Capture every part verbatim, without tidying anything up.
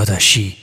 داداشی.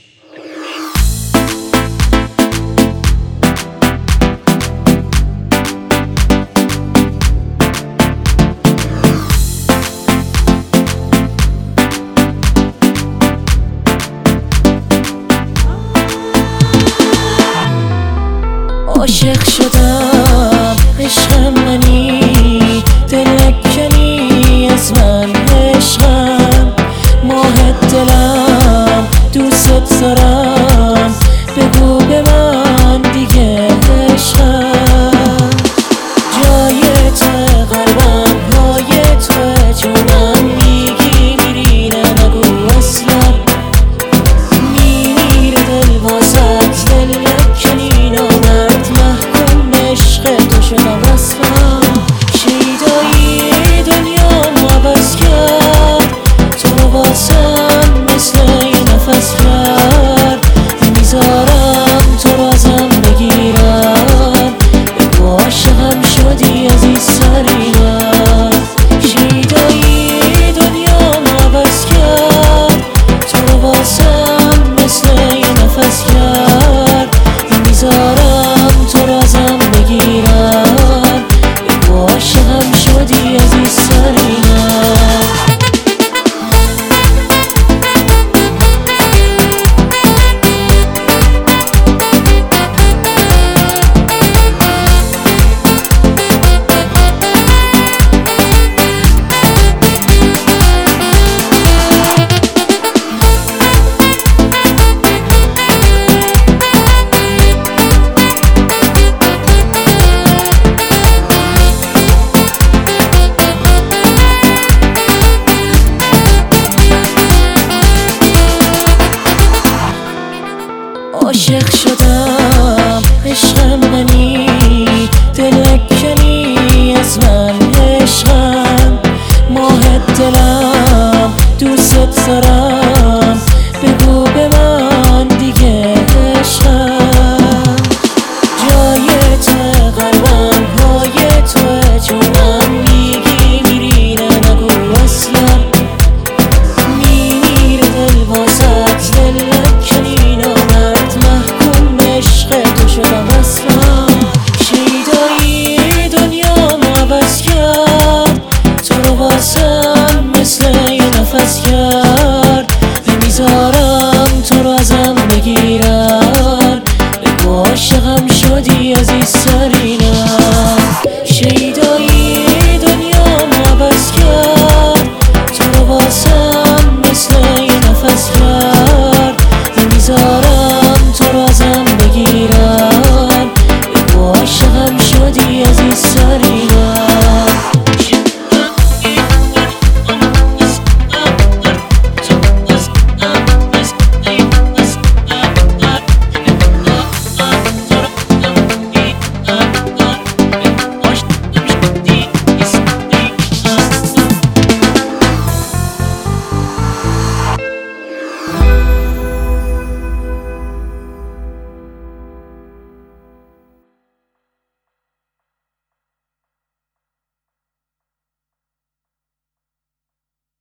عاشق شدم عشق منی، دلکنی از من عشقم، ماه دلم دوست دارم، بگو به من دیگه عشقم. جای تو قلبم پای تو، جونم میگی میری نگو اصلا، میمیره دل واسط دلکنی نامرد، محکوم عشق تو شدم اصلا. شیدایی دنیا عوض کرد، تو رو واسم مثل نفس کرد، نمیذارم تو رو ازم بگیرم، بگو عاشقم شدی عزیز سریعم. شیدایی دنیا عوض کرد، تو رو واسم مثل نفس کرد، نمیذارم تو رو ازم بگیرم، بگو عاشقم شدی عزیز سریعم. عاشق شدم عشق منی، دلکنی از من عشقم، ماه دلم دوست دارم،